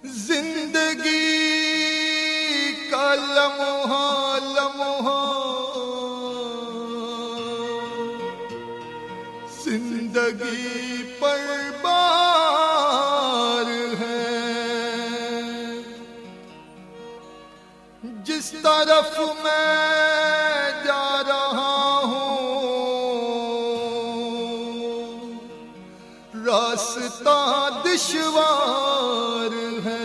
जिंदगी का लम्हा लम्हा जिंदगी पर बार है। जिस तरफ मैं जा रहा हूँ रास्ता दुश्वार है।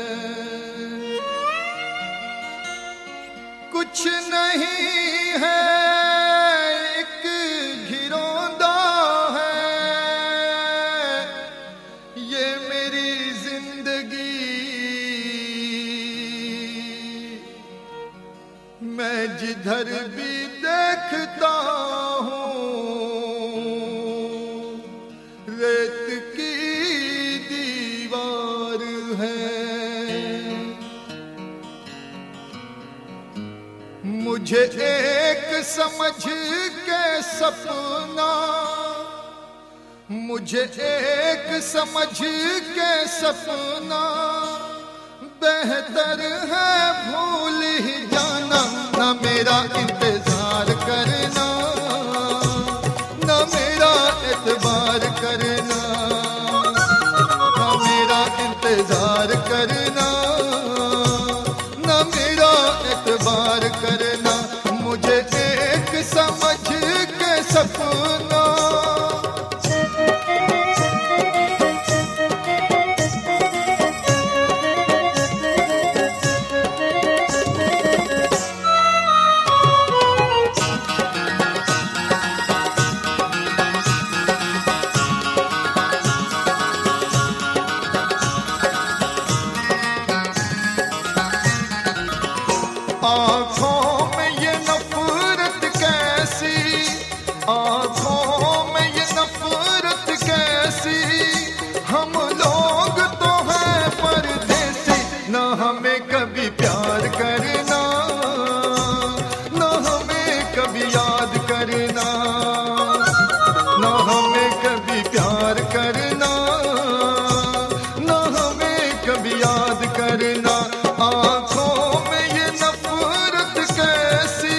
कुछ नहीं है एक घिरौंदा है ये मेरी जिंदगी। मैं जिधर भी देखता हूँ रेत की दीवार है। मुझे एक समझ के सपना, मुझे एक समझ के सपना बेहतर है भूल ही जाना। ना मेरा इंतजार करना ना मेरा एतबार करना, ना मेरा इंतजार करना ना मेरा एतबार करना। मुझे एक समझ के सपना आँखों में ये नफरत कैसी, आँखों में ये नफरत कैसी। हम लोग तो हैं परदेसी, ना हमें कभी प्यार करना ना हमें कभी याद करना, ना हमें कभी प्यार करना ना हमें कभी याद करना। आँखों में ये नफरत कैसी,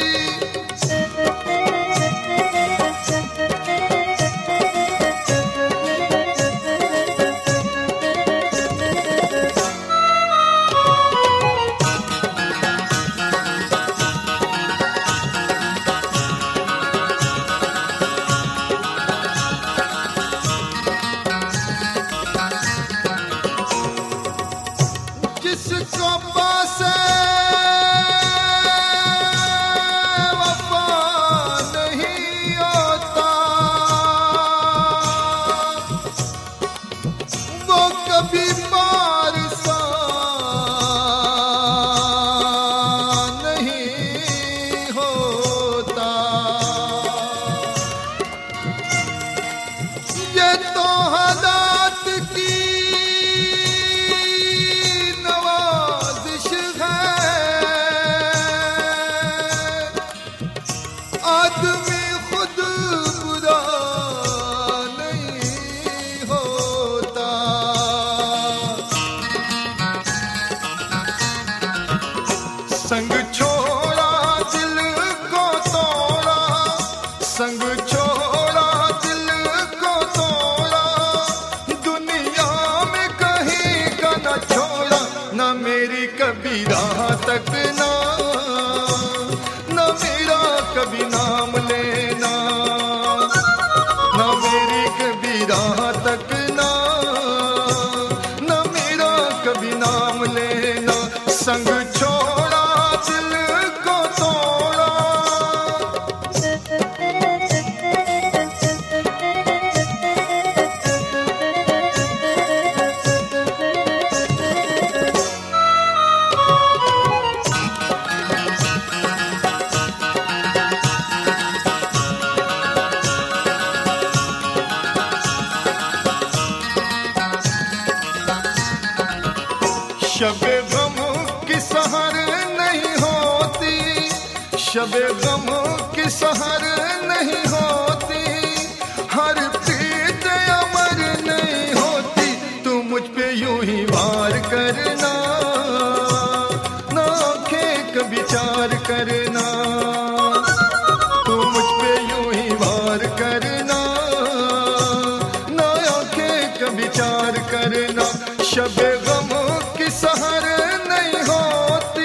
जिसको पासे वफा नहीं होता वो कभी पारसा नहीं होता। ये तो हालात की आदमी खुद बुरा नहीं होता। संग छोड़ा दिल को तोड़ा, संग छोड़ा दिल को तोड़ा। दुनिया में कहीं का न छोड़ा, ना मेरी कभी राह तक ना मेरा कभी नाम लेना, ना मेरी कभी राह तक ना मेरा कभी नाम लेना। संग छोड़ा दिल को तोड़ा, शबे गम की सहर नहीं होती, शबे गम की सहर नहीं होती। हर प्रीत अमर नहीं होती, तू मुझ पे यूं ही वार करना, ना आंखें कभी चार करना, तू मुझ पे यूं ही वार करना, ना आंखें कभी चार करना। शबे गम की सहर नहीं होती,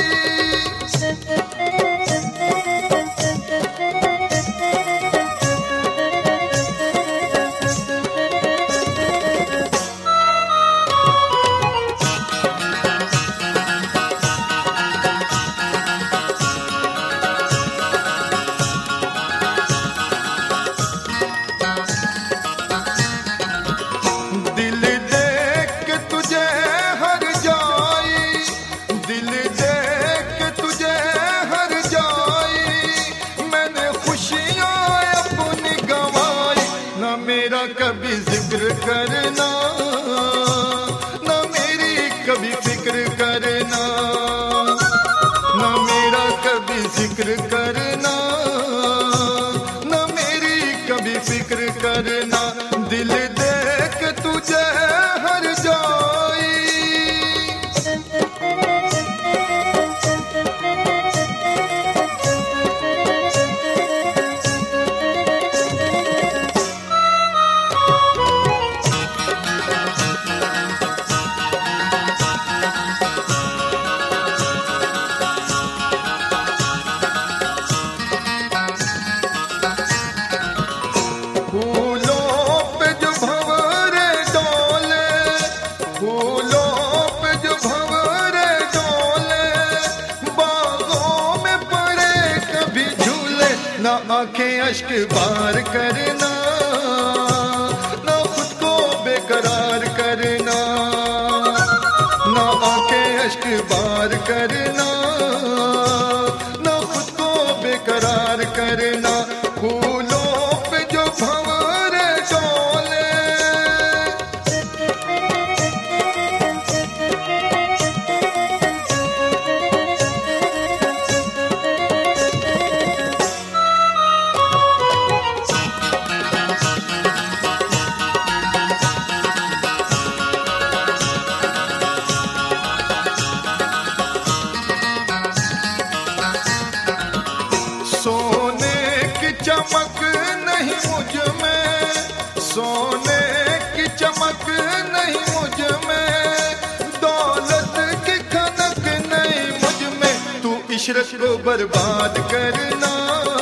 दिल देख के तुझे हर जाई, दिल देख के तुझे हर जाई, मैंने खुशियाँ अपनी गंवाई। ना मेरा कभी जिक्र करना, ना मेरी कभी फिक्र करना, ना मेरा कभी जिक्र करना, ना मेरी कभी फिक्र करना। दिल देख तुझे हर जाई, फूलों पे जो भंवरे डोले, फूलों पे जो भंवरे डोले, बागों में पड़े कभी झूले। ना आंखें अश्क बार करना, ना खुद को बेकरार करना, ना आंखें अश्क बार करना, ना खुद को बेकरार करना। फूलों पे जो भंवरे डोले, सोने की चमक नहीं मुझ में, सोने की चमक नहीं मुझ में, दौलत की खनक नहीं मुझ में। तू इशरत को बर्बाद करना,